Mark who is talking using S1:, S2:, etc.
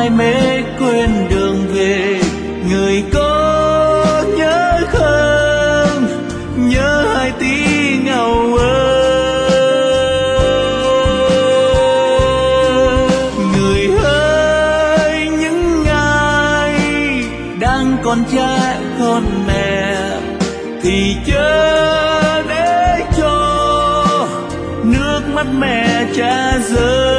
S1: say mê quên đường về. Người có nhớ không, nhớ hai tí ngầu ơi. Người ơi, những ngày đang còn cha còn mẹ thì chớ để cho nước mắt mẹ cha rơi.